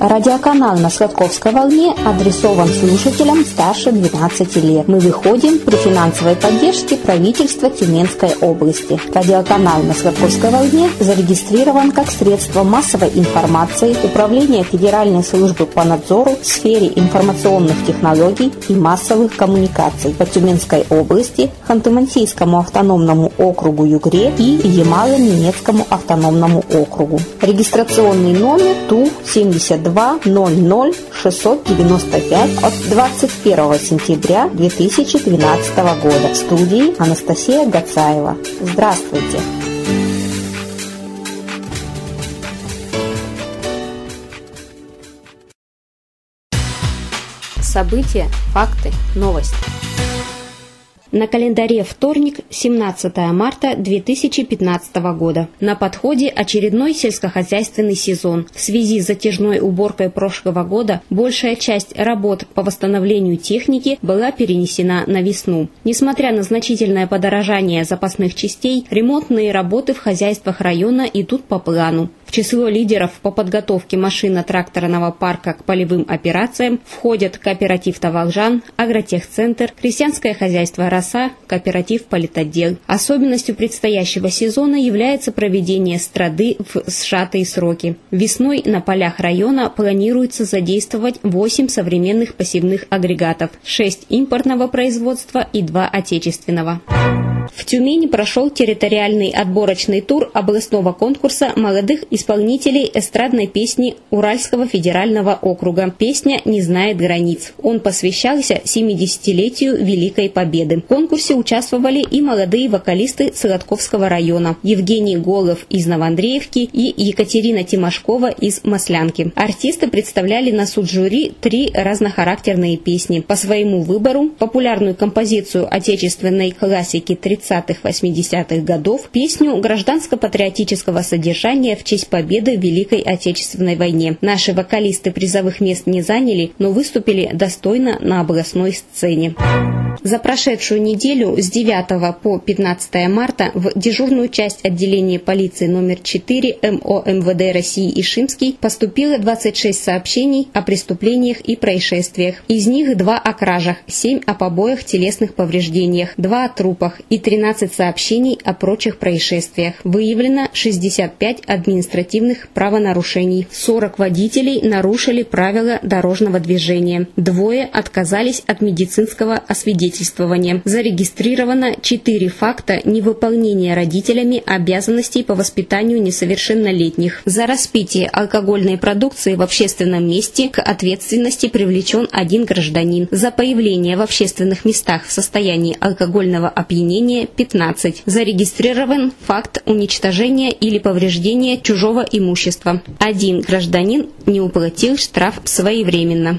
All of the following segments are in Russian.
Радиоканал на Сладковской волне адресован слушателям старше 12 лет. Мы выходим при финансовой поддержке правительства Тюменской области. Радиоканал на Сладковской волне зарегистрирован как средство массовой информации Управления Федеральной службы по надзору в сфере информационных технологий и массовых коммуникаций по Тюменской области, Ханты-Мансийскому автономному округу Югре и Ямало-Ненецкому автономному округу. Регистрационный номер ТУ 72 00 695 от 21 сентября 2012 года. В студии Анастасия Гацаева. Здравствуйте! События, факты, новости. На календаре вторник, 17 марта 2015 года. На подходе очередной сельскохозяйственный сезон. В связи с затяжной уборкой прошлого года большая часть работ по восстановлению техники была перенесена на весну. Несмотря на значительное подорожание запасных частей, ремонтные работы в хозяйствах района идут по плану. В число лидеров по подготовке машино-тракторного парка к полевым операциям входят кооператив «Таволжан», Агротехцентр, крестьянское хозяйство «Роса», кооператив «Политотдел». Особенностью предстоящего сезона является проведение страды в сжатые сроки. Весной на полях района планируется задействовать 8 современных посевных агрегатов, 6 импортного производства и 2 отечественного. В Тюмени прошел территориальный отборочный тур областного конкурса молодых исполнителей эстрадной песни Уральского федерального округа «Песня не знает границ». Он посвящался 70-летию Великой Победы. В конкурсе участвовали и молодые вокалисты Сладковского района Евгений Голов из Новоандреевки и Екатерина Тимошкова из Маслянки. Артисты представляли на суд жюри 3 разнохарактерные песни. По своему выбору популярную композицию отечественной классики 30-80-х годов, песню гражданско-патриотического содержания в честь победы в Великой Отечественной войне. Наши вокалисты призовых мест не заняли, но выступили достойно на областной сцене. За прошедшую неделю с 9 по 15 марта в дежурную часть отделения полиции номер 4 МО МВД России Ишимский поступило 26 сообщений о преступлениях и происшествиях. Из них 2 о кражах, 7 о побоях, телесных повреждениях, 2 о трупах и 13 сообщений о прочих происшествиях. Выявлено 65 административных правонарушений. 40 водителей нарушили правила дорожного движения. 2 отказались от медицинского освидетельствования. Зарегистрировано 4 факта невыполнения родителями обязанностей по воспитанию несовершеннолетних. За распитие алкогольной продукции в общественном месте к ответственности привлечен 1 гражданин. За появление в общественных местах в состоянии алкогольного опьянения 15. Зарегистрирован факт уничтожения или повреждения чужого имущества. 1 гражданин не уплатил штраф своевременно.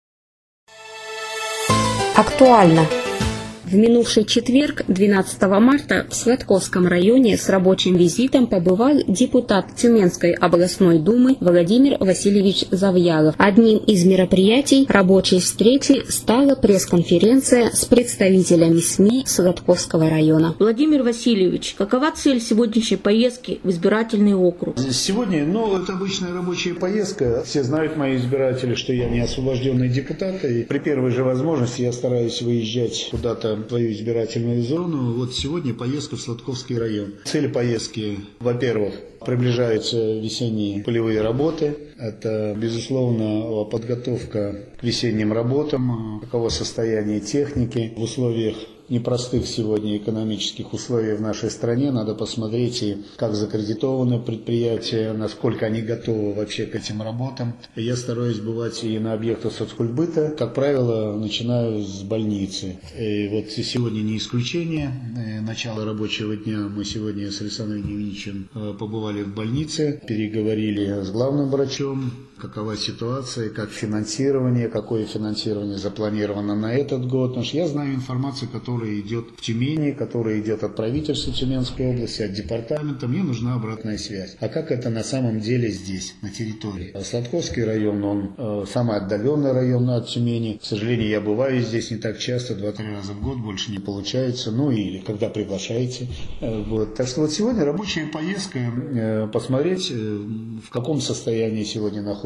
Актуально. В минувший четверг, 12 марта, в Сладковском районе с рабочим визитом побывал депутат Тюменской областной думы Владимир Васильевич Завьялов. Одним из мероприятий рабочей встречи стала пресс-конференция с представителями СМИ Сладковского района. Владимир Васильевич, какова цель сегодняшней поездки в избирательный округ? Сегодня, это обычная рабочая поездка. Все знают, мои избиратели, что я не освобожденный депутат. И при первой же возможности я стараюсь выезжать куда-то в свою избирательную зону. Вот сегодня поездка в Сладковский район. Цель поездки, во-первых, приближаются весенние полевые работы. Это, безусловно, подготовка к весенним работам, каково состояние техники в условиях непростых сегодня экономических условий в нашей стране. Надо посмотреть, и как закредитованы предприятия, насколько они готовы вообще к этим работам. Я стараюсь бывать и на объектах соцкультбыта. Как правило, начинаю с больницы. И вот сегодня не исключение. Начало рабочего дня мы сегодня с Александром Евгеньевичем побывали в больнице, переговорили с главным врачом, какова ситуация, как финансирование, какое финансирование запланировано на этот год. Потому что я знаю информацию, которая идет в Тюмени, которая идет от правительства Тюменской области, от департамента. Мне нужна обратная связь. А как это на самом деле здесь, на территории? Сладковский район, он самый отдаленный район от Тюмени. К сожалению, я бываю здесь не так часто, 2-3 раза в год, больше не получается. Или когда приглашаете. Так что вот сегодня рабочая поездка, посмотреть, в каком состоянии сегодня находится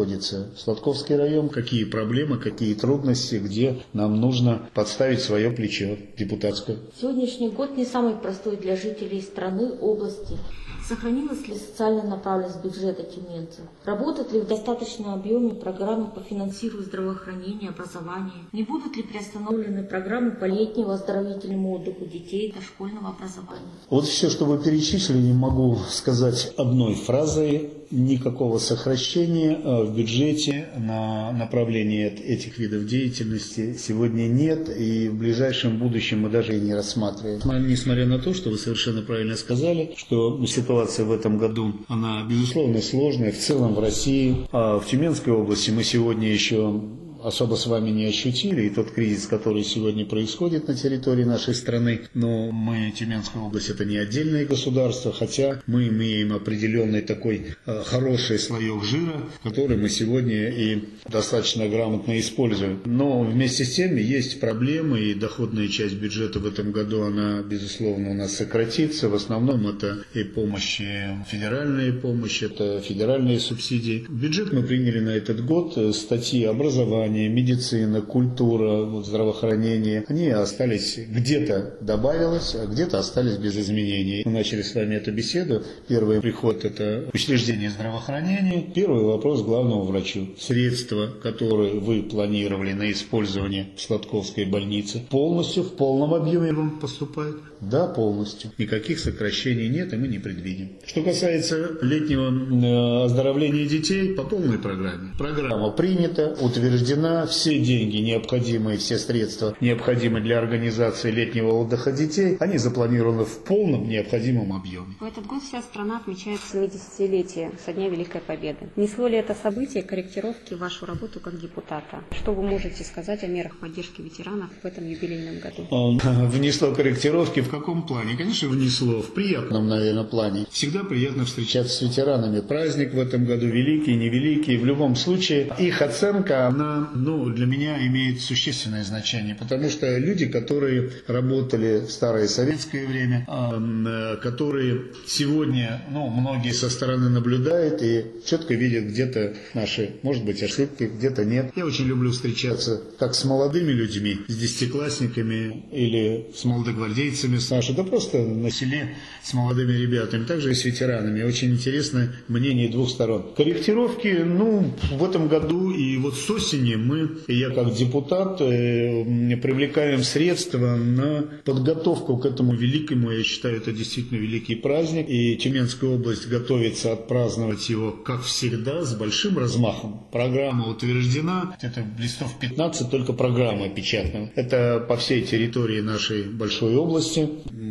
находится Сладковский район, какие проблемы, какие трудности, где нам нужно подставить свое плечо депутатское. Сегодняшний год не самый простой для жителей страны, области. Сохранилась ли социальная направленность бюджета тюменцев? Работают ли в достаточном объеме программы по финансированию здравоохранения, образования? Не будут ли приостановлены программы по летнему оздоровительному отдыху детей дошкольного образования? Вот все, что вы перечислили, не могу сказать одной фразой. Никакого сокращения в бюджете на направление этих видов деятельности сегодня нет, и в ближайшем будущем мы даже и не рассматриваем. Несмотря на то, что вы совершенно правильно сказали, что ситуация в этом году, она безусловно сложная в целом в России, а в Тюменской области мы сегодня еще особо с вами не ощутили, и тот кризис, который сегодня происходит на территории нашей страны. Но мы, Тюменская область, это не отдельное государство, хотя мы имеем определенный такой хороший слоек жира, который мы сегодня и достаточно грамотно используем. Но вместе с тем есть проблемы, и доходная часть бюджета в этом году, она, безусловно, у нас сократится. В основном это и федеральная помощь, это федеральные субсидии. Бюджет мы приняли на этот год, статьи образования, медицина, культура, здравоохранение, они остались, где-то добавилось, а где-то остались без изменений. Мы начали с вами эту беседу. Первый приход – это учреждение здравоохранения. Первый вопрос главному врачу. Средства, которые вы планировали на использование в Сладковской больнице, полностью, в полном объеме вам поступают? Да, полностью. Никаких сокращений нет, и мы не предвидим. Что касается летнего оздоровления детей, по полной программе. Программа принята, утверждена. Все деньги необходимые, все средства необходимые для организации летнего отдыха детей, они запланированы в полном необходимом объеме. В этот год вся страна отмечает 70-летие со Дня Великой Победы. Несло ли это событие корректировки в вашу работу как депутата? Что вы можете сказать о мерах поддержки ветеранов в этом юбилейном году? Внесло корректировки в каком плане? Конечно, внесло в приятном, наверное, плане. Всегда приятно встречаться с ветеранами. Праздник в этом году великий, невеликий. В любом случае, их оценка, она для меня имеет существенное значение, потому что люди, которые работали в старое советское время, которые сегодня, многие со стороны наблюдают и четко видят где-то наши, может быть, ошибки, где-то нет. Я очень люблю встречаться как с молодыми людьми, с десятиклассниками или с молодогвардейцами да просто на селе с молодыми ребятами, также и с ветеранами. Очень интересно мнение двух сторон. Корректировки, в этом году и вот с осени я как депутат привлекаем средства на подготовку к этому великому, я считаю, это действительно великий праздник, и Тюменская область готовится отпраздновать его, как всегда, с большим размахом. Программа утверждена, это листов 15, только программа печатная. Это по всей территории нашей большой области.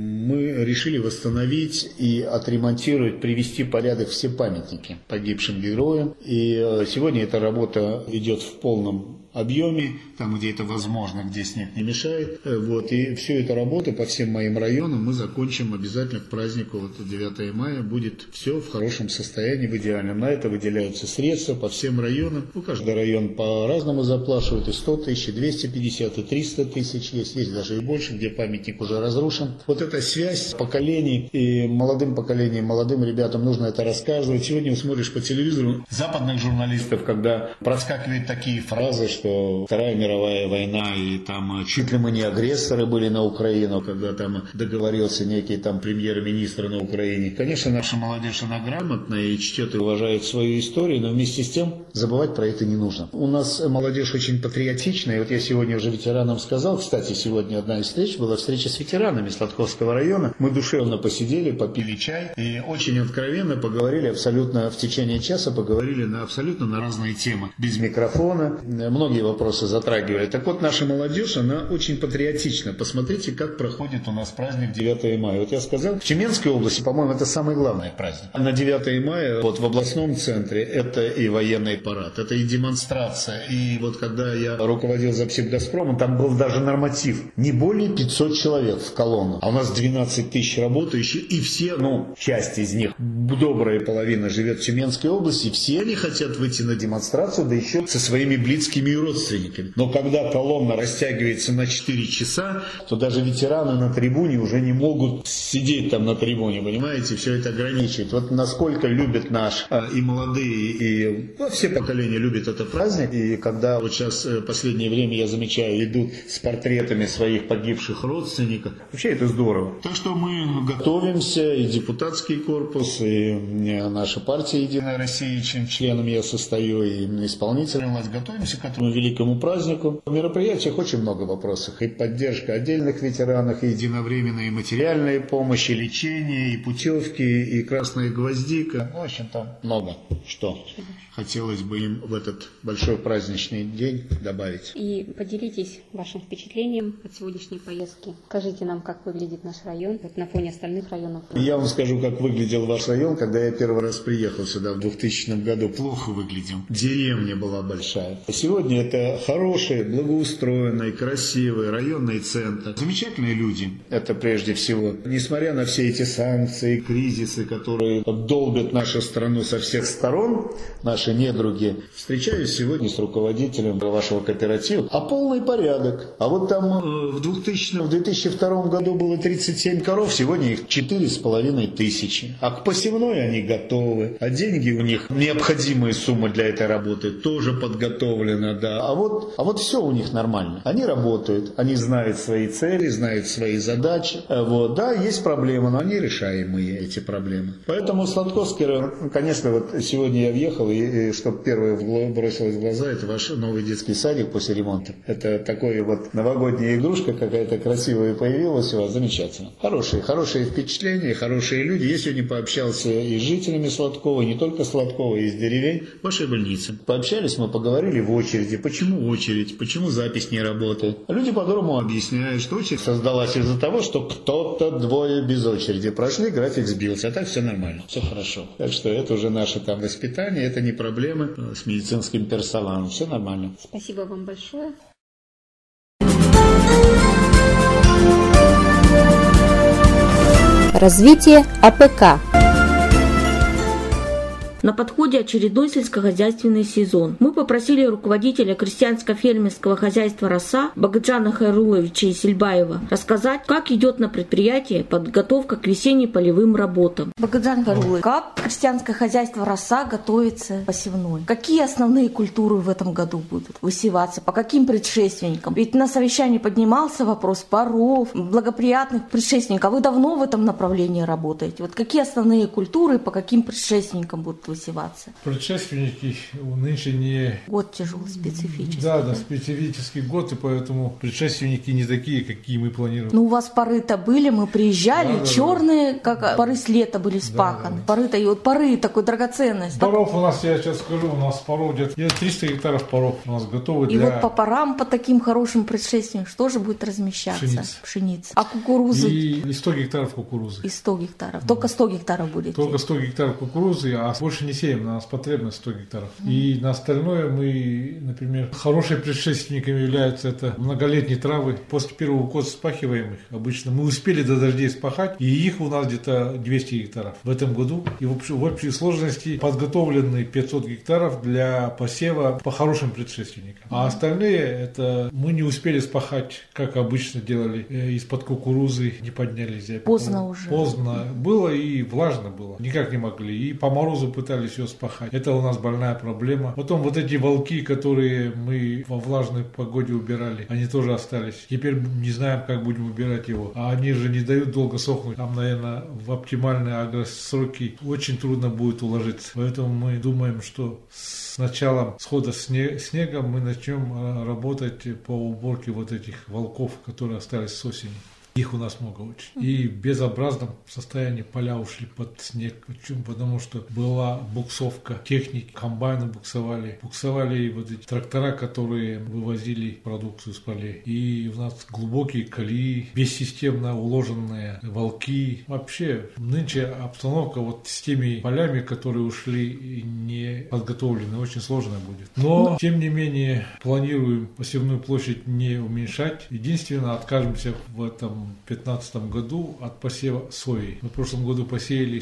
Мы решили восстановить и отремонтировать, привести в порядок все памятники погибшим героям. И сегодня эта работа идет в полном объеме, там, где это возможно, где снег не мешает. И всю эту работу по всем моим районам мы закончим обязательно к празднику 9 мая. Будет все в хорошем состоянии, в идеальном. На это выделяются средства по всем районам. Каждый район по-разному заплашивает. И 100 тысяч, и 250, и 300 тысяч есть даже и больше, где памятник уже разрушен. Вот эта связь поколений, и молодым поколениям, молодым ребятам нужно это рассказывать. Сегодня смотришь по телевизору западных журналистов, когда проскакивают такие фразы, что Вторая мировая война, и там чуть ли мы не агрессоры были на Украину, когда там договорился некий там премьер-министр на Украине. Конечно, наша молодежь, она грамотная и чтет и уважает свою историю, но вместе с тем забывать про это не нужно. У нас молодежь очень патриотичная, и вот я сегодня уже ветеранам сказал, кстати, сегодня одна из встреч была встреча с ветеранами Сладковского района. Мы душевно посидели, попили чай и очень откровенно поговорили абсолютно в течение часа, поговорили абсолютно на разные темы. Без микрофона, многие вопросы затрагивали. Так вот, наша молодежь, она очень патриотична. Посмотрите, как проходит у нас праздник 9 мая. Вот я сказал, в Тюменской области, по-моему, это самый главный праздник. На 9 мая в областном центре это и военный парад, это и демонстрация. И вот когда я руководил Запсибгазпромом, там был даже норматив. Не более 500 человек в колонну. А у нас 12 тысяч работающих, и все, часть из них, добрая половина живет в Тюменской области, и все они хотят выйти на демонстрацию, да еще со своими блицкими родственниками. Но когда колонна растягивается на 4 часа, то даже ветераны на трибуне уже не могут сидеть там на трибуне, понимаете, все это ограничивает. Вот насколько любят наш и молодые, и все поколения любят этот праздник. И когда вот сейчас в последнее время, я замечаю, идут с портретами своих погибших родственников, вообще это здорово. Так что мы готовимся, и депутатский корпус, и наша партия «Единая Россия», чем членом я состою, и исполнительная власть, готовимся к этому великому празднику. В мероприятиях очень много вопросов. И поддержка отдельных ветеранов, и единовременная материальная помощь, и лечение, и путевки, и красная гвоздика. В общем-то, много что хотелось бы им в этот большой праздничный день добавить. И поделитесь вашим впечатлением от сегодняшней поездки. Скажите нам, как выглядит наш район на фоне остальных районов. Я вам скажу, как выглядел ваш район, когда я первый раз приехал сюда в 2000 году. Плохо выглядел. Деревня была большая. Сегодня это хороший, благоустроенный, красивый районный центр. Замечательные люди. Это прежде всего. Несмотря на все эти санкции, кризисы, которые долбят нашу страну со всех сторон, наши недруги, встречаюсь сегодня с руководителем вашего кооператива. А полный порядок. А вот там в 2002 году было 37 коров, сегодня их 4500. А к посевной они готовы. А деньги у них, необходимая сумма для этой работы, тоже подготовлена, да. А вот все у них нормально. Они работают, они знают свои цели, знают свои задачи. Вот, да, есть проблемы, но они решаемые, эти проблемы. Поэтому Сладковский район, конечно, вот сегодня я въехал, и что первое бросилось в глаза, это ваш новый детский садик после ремонта. Это такой вот новогодняя игрушка какая-то красивая появилась у вас, замечательно. Хорошие впечатления, хорошие люди. Я сегодня пообщался и с жителями Сладкова, и не только Сладкова, и из деревень вашей больницы. Пообщались, мы поговорили в очереди. Почему очередь? Почему запись не работает? Люди по-другому объясняют, что очередь создалась из-за того, что кто-то двое без очереди прошли, график сбился, а так все нормально, все хорошо. Так что это уже наше там воспитание, это не проблемы с медицинским персоналом, все нормально. Спасибо вам большое. Развитие АПК. На подходе очередной сельскохозяйственный сезон. Мы попросили руководителя крестьянско-фермерского хозяйства «Роса» Багаджана Хайруловича Исельбаева рассказать, как идет на предприятии подготовка к весенне-полевым работам. Багаджан Хайрулович, как крестьянское хозяйство «Роса» готовится к посевной? Какие основные культуры в этом году будут высеваться? По каким предшественникам? Ведь на совещании поднимался вопрос паров, благоприятных предшественников. А вы давно в этом направлении работаете? Вот какие основные культуры, по каким предшественникам будут высеваться? Предшественники нынче не... Год тяжелый, специфический. Да, специфический год, и поэтому предшественники не такие, какие мы планировали. Ну, у вас поры-то были, мы приезжали, черные, как поры с лета были спаханы. Поры-то, и вот поры такой драгоценность. Паров у нас, я сейчас скажу, у нас паров где-то 300 гектаров паров у нас готовы для... И вот по парам, по таким хорошим предшественникам, что же будет размещаться? Пшеница. А кукурузы? И 100 гектаров кукурузы. И 100 гектаров. Только 100 гектаров будет? Только 100 гектаров кукурузы, а больше не сеем, на нас потребность 100 гектаров. И на остальное мы, например, хорошими предшественниками являются это многолетние травы. После первого года спахиваем их обычно. Мы успели до дождей спахать, и их у нас где-то 200 гектаров в этом году. И в общей сложности подготовлены 500 гектаров для посева по хорошим предшественникам. А остальные, это мы не успели спахать, как обычно делали, из-под кукурузы не поднялись. Поздно уже. Поздно было и влажно было. Никак не могли. И по морозу пытались все спахать. Это у нас больная проблема. Потом вот эти волки, которые мы во влажной погоде убирали, они тоже остались. Теперь не знаем, как будем убирать его. А они же не дают долго сохнуть. Там, наверное, в оптимальные агросроки очень трудно будет уложиться. Поэтому мы думаем, что с началом схода снега мы начнем работать по уборке вот этих волков, которые остались с осени. Их у нас много очень. И в безобразном состоянии поля ушли под снег. Почему? Потому что была буксовка техники, комбайны буксовали. Буксовали вот эти трактора, которые вывозили продукцию с полей. И у нас глубокие колеи, бессистемно уложенные волки. Вообще, нынче обстановка вот с теми полями, которые ушли не подготовлены, очень сложная будет. Но, тем не менее, планируем посевную площадь не уменьшать. Единственное, откажемся в этом 2015 году от посева сои. Мы в прошлом году посеяли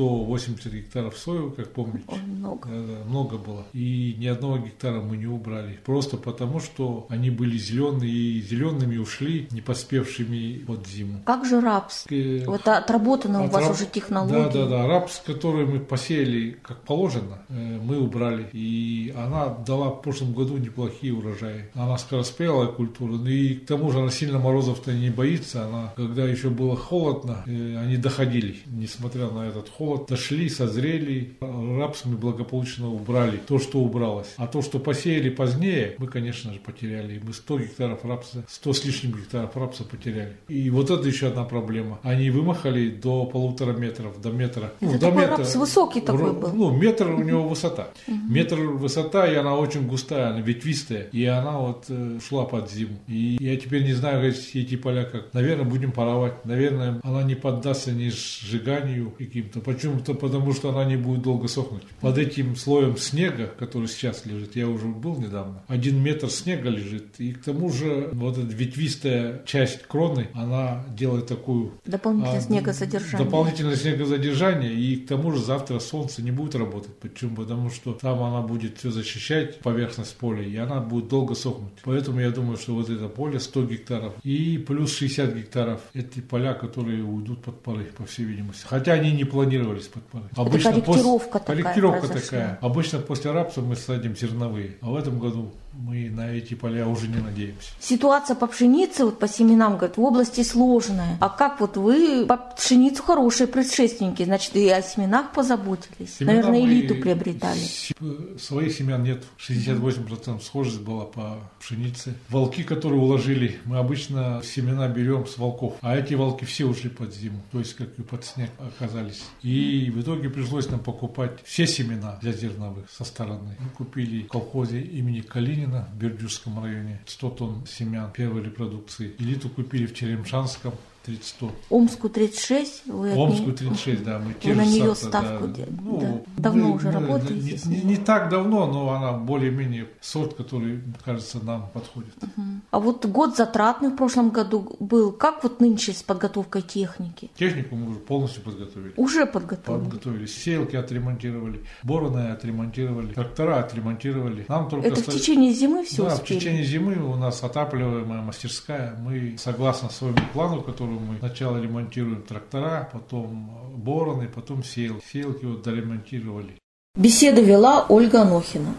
180 гектаров сои, как помните. Ой, много. Много было. И ни одного гектара мы не убрали. Просто потому, что они были зеленые, и зелеными ушли, не поспевшими под зиму. Как же рапс? Вот отработана у вас уже технология. Да. Рапс, который мы посеяли как положено, мы убрали. И она дала в прошлом году неплохие урожаи. Она скороспелая культура. Ну и к тому же она сильно морозов-то не боится. Она, когда еще было холодно, они доходили. Несмотря на этот холод, дошли, созрели. Рапс мы благополучно убрали. То, что убралось. А то, что посеяли позднее, мы, конечно же, потеряли. Мы 100 гектаров рапса, 100 с лишним гектаров рапса потеряли. И вот это еще одна проблема. Они вымахали до 1,5 метра, до метра. Это до такой метра. рапс высокий такой был. Ну, метр у него высота. Метр высота, и она очень густая, она ветвистая. И она вот шла под зиму. И я теперь не знаю, эти поля как. Наверное, будем поровать. Наверное, она не поддастся ни сжиганию каким-то. Почему-то потому, что она не будет долго сохнуть. Под этим слоем снега, который сейчас лежит, я уже был недавно, 1 метр снега лежит. И к тому же вот эта ветвистая часть кроны, она делает такую... Дополнительное снегозадержание. Дополнительное снегозадержание. И к тому же завтра солнце не будет работать. Почему? Потому что там она будет все защищать, поверхность поля, и она будет долго сохнуть. Поэтому я думаю, что вот это поле 100 гектаров и плюс 60 гектаров эти поля, которые уйдут под полы, по всей видимости. Хотя они не планировались под полы. Обычно корректировка такая. Обычно после рапса мы садим зерновые, а в этом году мы на эти поля уже не надеемся. Ситуация по пшенице, вот по семенам, говорят, в области сложная. А как вот вы по пшеницу хорошие предшественники, значит, и о семенах позаботились? Семена, наверное, элиту приобретали. Своих семян нет. 68% схожесть была по пшенице. Волки, которые уложили, мы обычно семена берем с волков. А эти волки все ушли под зиму. То есть, как и под снег оказались. И в итоге пришлось нам покупать все семена для зерновых со стороны. Мы купили в колхозе имени Калинина в Бердюжском районе 100 тонн семян первой репродукции. Элиту купили в Черемшанском 30 Омску 36. Омску 36, да. Мы вы на нее ставку делали. Давно уже работаете? Не так давно, но она более-менее сорт, который, кажется, нам подходит. А вот год затратный в прошлом году был. Как вот нынче с подготовкой техники? Технику мы уже полностью подготовили. Уже подготовили? Подготовили. Сеялки отремонтировали, бороны отремонтировали, трактора отремонтировали. Нам только это в течение зимы все успели? Да, в течение зимы у нас отапливаемая мастерская. Мы, согласно своему плану, который мы сначала ремонтируем трактора, потом бороны, потом сеялки. Сеялки вот доремонтировали. Беседу вела Ольга Анохина.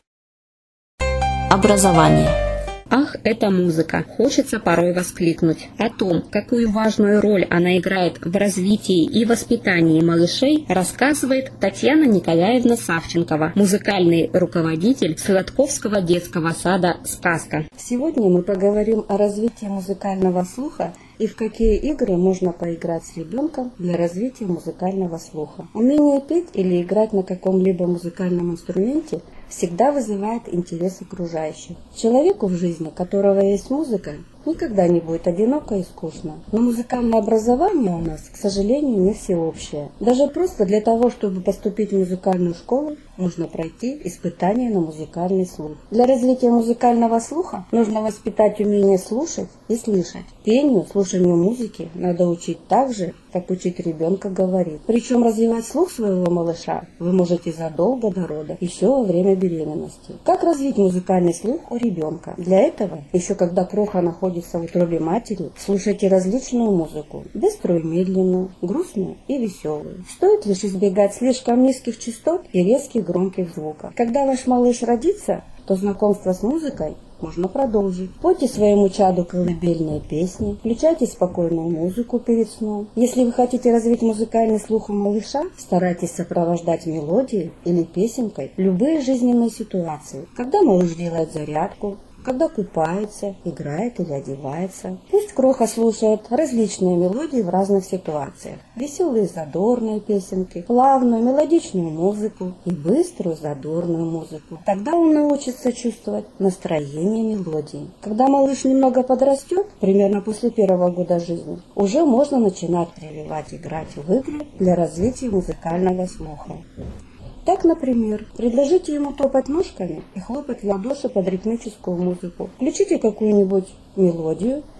Образование. Ах, эта музыка! Хочется порой воскликнуть. О том, какую важную роль она играет в развитии и воспитании малышей, рассказывает Татьяна Николаевна Савченкова, музыкальный руководитель Сладковского детского сада «Сказка». Сегодня мы поговорим о развитии музыкального слуха и в какие игры можно поиграть с ребенком для развития музыкального слуха. Умение петь или играть на каком-либо музыкальном инструменте всегда вызывает интерес окружающих. Человеку, в жизни которого есть музыка, никогда не будет одиноко и скучно. Но музыкальное образование у нас, к сожалению, не всеобщее. Даже просто для того, чтобы поступить в музыкальную школу, нужно пройти испытание на музыкальный слух. Для развития музыкального слуха нужно воспитать умение слушать и слышать. Пению, слушанию музыки надо учить так же, как учить ребенка говорить. Причем развивать слух своего малыша вы можете задолго до рода, еще во время беременности. Как развить музыкальный слух у ребенка? Для этого, еще когда кроха находится в утробе матери, слушайте различную музыку, быструю и медленную, грустную и веселую. Стоит лишь избегать слишком низких частот и резких громких звуков. Когда ваш малыш родится, то знакомство с музыкой можно продолжить. Пойте своему чаду колыбельные песни, включайте спокойную музыку перед сном. Если вы хотите развить музыкальный слух у малыша, старайтесь сопровождать мелодией или песенкой любые жизненные ситуации. Когда малыш делает зарядку, когда купается, играет или одевается. Пусть кроха слушает различные мелодии в разных ситуациях. Веселые задорные песенки, плавную мелодичную музыку и быструю задорную музыку. Тогда он научится чувствовать настроение мелодии. Когда малыш немного подрастет, примерно после 1-го года жизни, уже можно начинать прививать играть в игры для развития музыкального слуха. Так, например, предложите ему топать ножками и хлопать в ладоши под ритмическую музыку. Включите какую-нибудь мелодию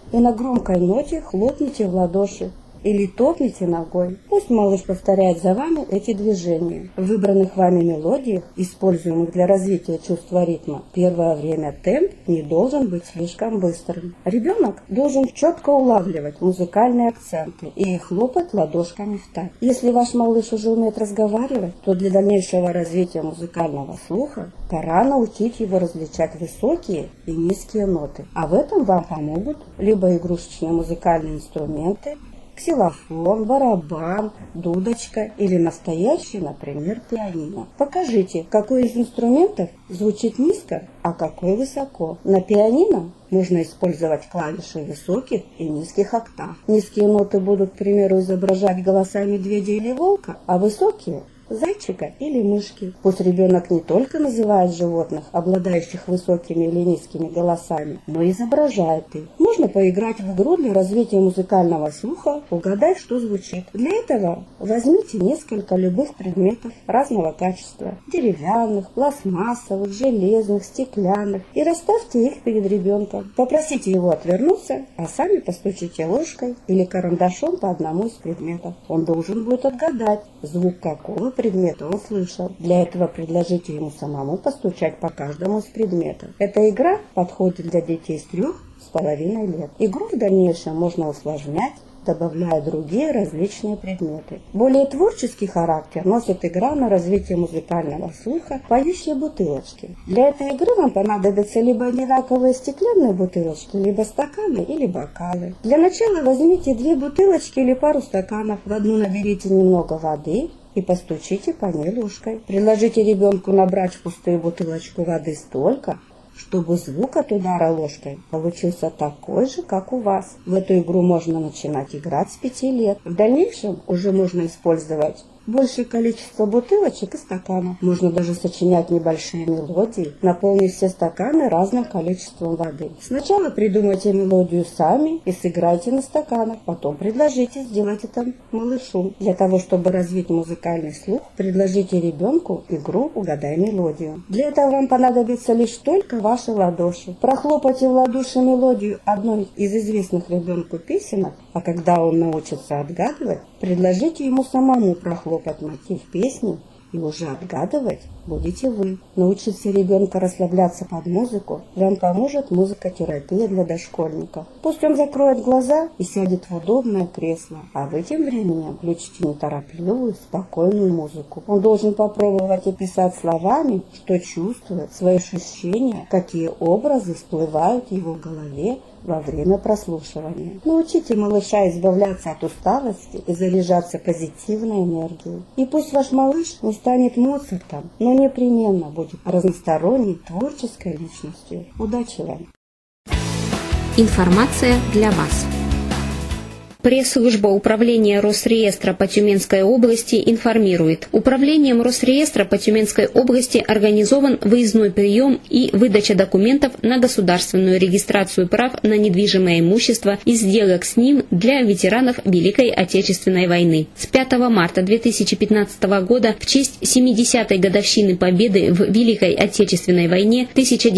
и на громкой ноте хлопните в ладоши или топните ногой. Пусть малыш повторяет за вами эти движения. В выбранных вами мелодиях, используемых для развития чувства ритма, первое время темп не должен быть слишком быстрым. Ребенок должен четко улавливать музыкальные акценты и хлопать ладошками в такт. Если ваш малыш уже умеет разговаривать, то для дальнейшего развития музыкального слуха пора научить его различать высокие и низкие ноты. А в этом вам помогут либо игрушечные музыкальные инструменты, ксилофон, барабан, дудочка или настоящий, например, пианино. Покажите, какой из инструментов звучит низко, а какой высоко. На пианино можно использовать клавиши высоких и низких октав. Низкие ноты будут, к примеру, изображать голоса медведя или волка, а высокие – зайчика или мышки. Пусть ребенок не только называет животных, обладающих высокими или низкими голосами, но и изображает их. Можно поиграть в игру для развития музыкального слуха «Угадай, что звучит». Для этого возьмите несколько любых предметов разного качества – деревянных, пластмассовых, железных, стеклянных – и расставьте их перед ребенком. Попросите его отвернуться, а сами постучите ложкой или карандашом по одному из предметов. Он должен будет отгадать, звук какого предмета он слышал. Для этого предложите ему самому постучать по каждому из предметов. Эта игра подходит для детей с 3,5 лет. Игру в дальнейшем можно усложнять, добавляя другие различные предметы. Более творческий характер носит игра на развитие музыкального слуха «Поющие бутылочки». Для этой игры вам понадобятся либо одинаковые стеклянные бутылочки, либо стаканы или бокалы. Для начала возьмите 2 бутылочки или пару стаканов. В одну наберите немного воды и постучите по ней ложкой. Предложите ребенку набрать в пустую бутылочку воды столько, чтобы звук от удара ложкой получился такой же, как у вас. В эту игру можно начинать играть с 5 лет. В дальнейшем уже можно использовать большее количество бутылочек и стаканов. Можно даже сочинять небольшие мелодии, наполнив все стаканы разным количеством воды. Сначала придумайте мелодию сами и сыграйте на стаканах, потом предложите сделать это малышу. Для того, чтобы развить музыкальный слух, предложите ребенку игру «Угадай мелодию». Для этого вам понадобится лишь только ваши ладоши. Прохлопайте в ладоши мелодию одной из известных ребенку песенок, а когда он научится отгадывать, предложите ему самому прохлопать мотив песни, и уже отгадывать будете вы. Научиться ребенка расслабляться под музыку вам поможет музыкотерапия для дошкольников. Пусть он закроет глаза и сядет в удобное кресло, а вы тем временем включите неторопливую, спокойную музыку. Он должен попробовать описать словами, что чувствует, свои ощущения, какие образы всплывают в его голове во время прослушивания. Научите малыша избавляться от усталости и заряжаться позитивной энергией. И пусть ваш малыш не станет Моцартом, но непременно будет разносторонней творческой личностью. Удачи вам! Информация для вас. Пресс-служба Управления Росреестра по Тюменской области информирует. Управлением Росреестра по Тюменской области организован выездной прием и выдача документов на государственную регистрацию прав на недвижимое имущество и сделок с ним для ветеранов Великой Отечественной войны. С 5 марта 2015 года в честь 70-й годовщины победы в Великой Отечественной войне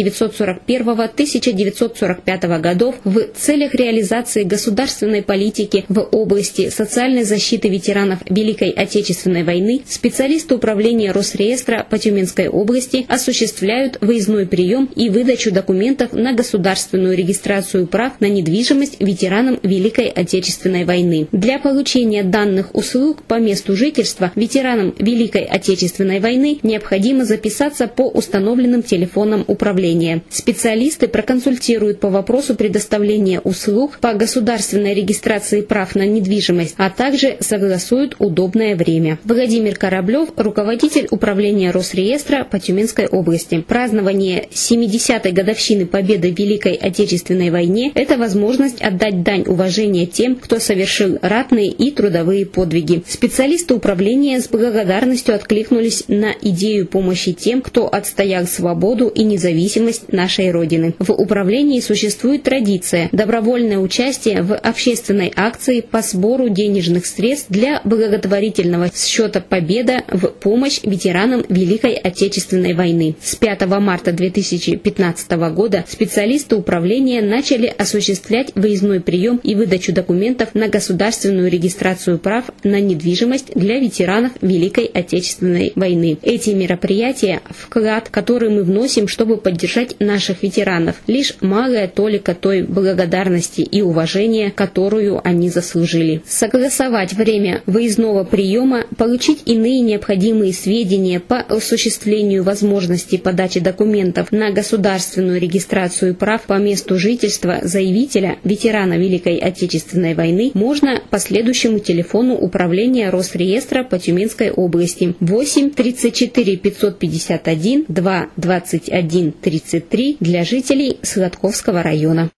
1941-1945 годов в целях реализации государственной политики в области социальной защиты ветеранов Великой Отечественной войны специалисты Управления Росреестра по Тюменской области осуществляют выездной прием и выдачу документов на государственную регистрацию прав на недвижимость ветеранам Великой Отечественной войны. Для получения данных услуг по месту жительства ветеранам Великой Отечественной войны необходимо записаться по установленным телефонам управления. Специалисты проконсультируют по вопросу предоставления услуг по государственной регистрации прав на недвижимость, а также согласуют удобное время. Владимир Кораблев, руководитель Управления Росреестра по Тюменской области. Празднование 70-й годовщины победы в Великой Отечественной войне – это возможность отдать дань уважения тем, кто совершил ратные и трудовые подвиги. Специалисты управления с благодарностью откликнулись на идею помощи тем, кто отстоял свободу и независимость нашей Родины. В управлении существует традиция – добровольное участие в общественной акции акции по сбору денежных средств для благотворительного счета «Победа» в помощь ветеранам Великой Отечественной войны. С 5 марта 2015 года специалисты управления начали осуществлять выездной прием и выдачу документов на государственную регистрацию прав на недвижимость для ветеранов Великой Отечественной войны. Эти мероприятия – вклад, который мы вносим, чтобы поддержать наших ветеранов, лишь малая толика той благодарности и уважения, которую они заслужили. Согласовать время выездного приема, получить иные необходимые сведения по осуществлению возможности подачи документов на государственную регистрацию прав по месту жительства заявителя, ветерана Великой Отечественной войны, можно по следующему телефону управления Росреестра по Тюменской области 8 34 551 2 21 33 для жителей Сладковского района.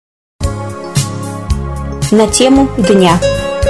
На тему дня.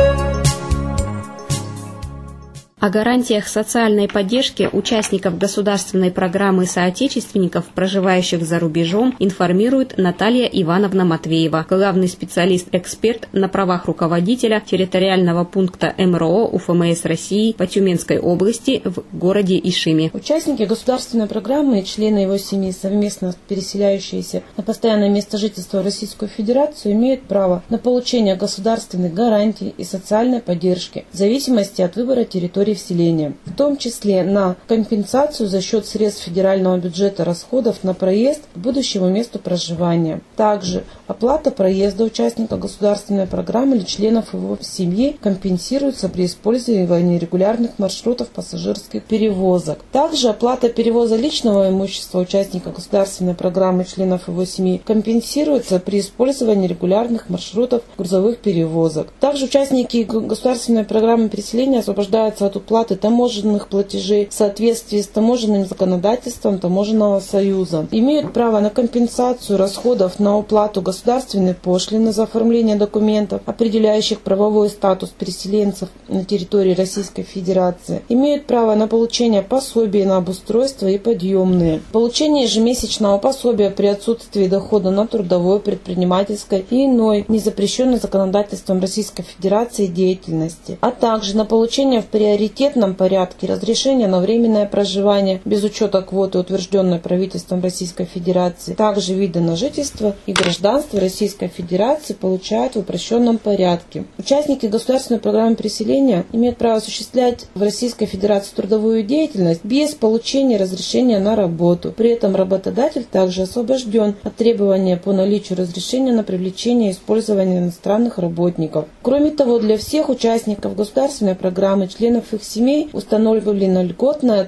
О гарантиях социальной поддержки участников государственной программы соотечественников, проживающих за рубежом, информирует Наталья Ивановна Матвеева, главный специалист-эксперт на правах руководителя территориального пункта МРО УФМС России по Тюменской области в городе Ишиме. Участники государственной программы и члены его семьи, совместно переселяющиеся на постоянное место жительства в Российскую Федерацию, имеют право на получение государственных гарантий и социальной поддержки в зависимости от выбора территории вселения, в том числе на компенсацию за счет средств федерального бюджета расходов на проезд к будущему месту проживания. Также оплата проезда участника государственной программы или членов его семьи компенсируется при использовании регулярных маршрутов пассажирских перевозок. Также оплата перевоза личного имущества участника государственной программы и членов его семьи компенсируется при использовании регулярных маршрутов грузовых перевозок. Также участники государственной программы переселения освобождаются от уплаты таможенных платежей в соответствии с таможенным законодательством Таможенного союза. Имеют право на компенсацию расходов на уплату государственной пошлины за оформление документов, определяющих правовой статус переселенцев на территории Российской Федерации. Имеют право на получение пособий на обустройство и подъемные. Получение ежемесячного пособия при отсутствии дохода на трудовой, предпринимательской и иной, незапрещенной законодательством Российской Федерации деятельности, а также на получение в приоритетном порядке разрешения на временное проживание без учета квоты, утвержденной правительством Российской Федерации. Также виды на жительство и гражданство Российской Федерации получают в упрощенном порядке. Участники государственной программы переселения имеют право осуществлять в Российской Федерации трудовую деятельность без получения разрешения на работу. При этом работодатель также освобожден от требования по наличию разрешения на привлечение и использование иностранных работников. Кроме того, для всех участников государственной программы, членов их семей, установлена льготная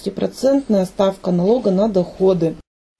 13% ставка налога на доходы.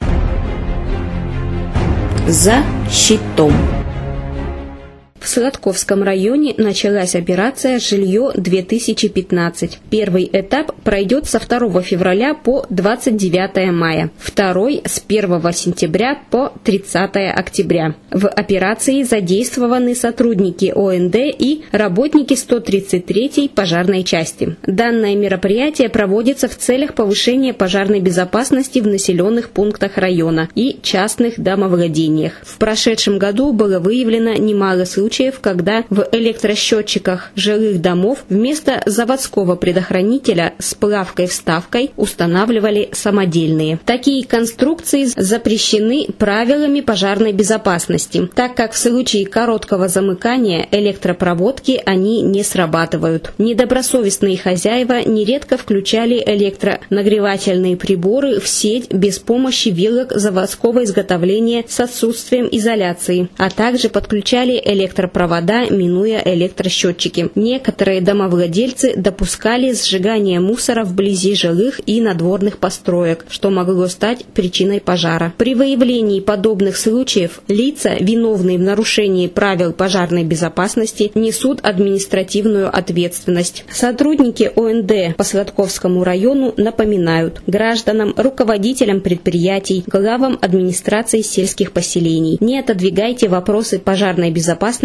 За щитом. В Сладковском районе началась операция «Жилье-2015». Первый этап пройдет со 2 февраля по 29 мая, второй – с 1 сентября по 30 октября. В операции задействованы сотрудники ОНД и работники 133-й пожарной части. Данное мероприятие проводится в целях повышения пожарной безопасности в населенных пунктах района и частных домовладениях. В прошедшем году было выявлено немало случаев, когда в электросчетчиках жилых домов вместо заводского предохранителя с плавкой-вставкой устанавливали самодельные. Такие конструкции запрещены правилами пожарной безопасности, так как в случае короткого замыкания электропроводки они не срабатывают. Недобросовестные хозяева нередко включали электронагревательные приборы в сеть без помощи вилок заводского изготовления с отсутствием изоляции, а также подключали электропровода, минуя электросчетчики. Некоторые домовладельцы допускали сжигание мусора вблизи жилых и надворных построек, что могло стать причиной пожара. При выявлении подобных случаев лица, виновные в нарушении правил пожарной безопасности, несут административную ответственность. Сотрудники ОНД по Сладковскому району напоминают гражданам, руководителям предприятий, главам администрации сельских поселений: не отодвигайте вопросы пожарной безопасности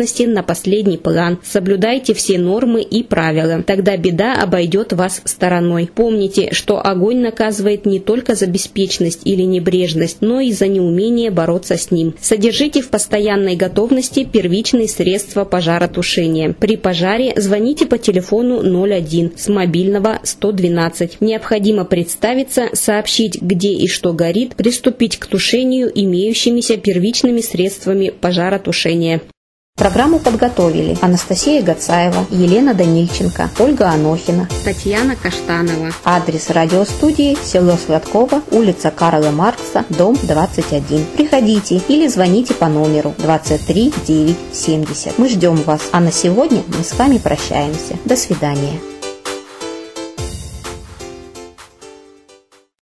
безопасности на последний план. Соблюдайте все нормы и правила. Тогда беда обойдет вас стороной. Помните, что огонь наказывает не только за беспечность или небрежность, но и за неумение бороться с ним. Содержите в постоянной готовности первичные средства пожаротушения. При пожаре звоните по телефону 01 с мобильного 112. Необходимо представиться, сообщить, где и что горит, приступить к тушению имеющимися первичными средствами пожаротушения. Программу подготовили Анастасия Гацаева, Елена Данильченко, Ольга Анохина, Татьяна Каштанова. Адрес радиостудии: село Сладково, улица Карла Маркса, дом 21. Приходите или звоните по номеру 23 970. Мы ждем вас, а на сегодня мы с вами прощаемся. До свидания.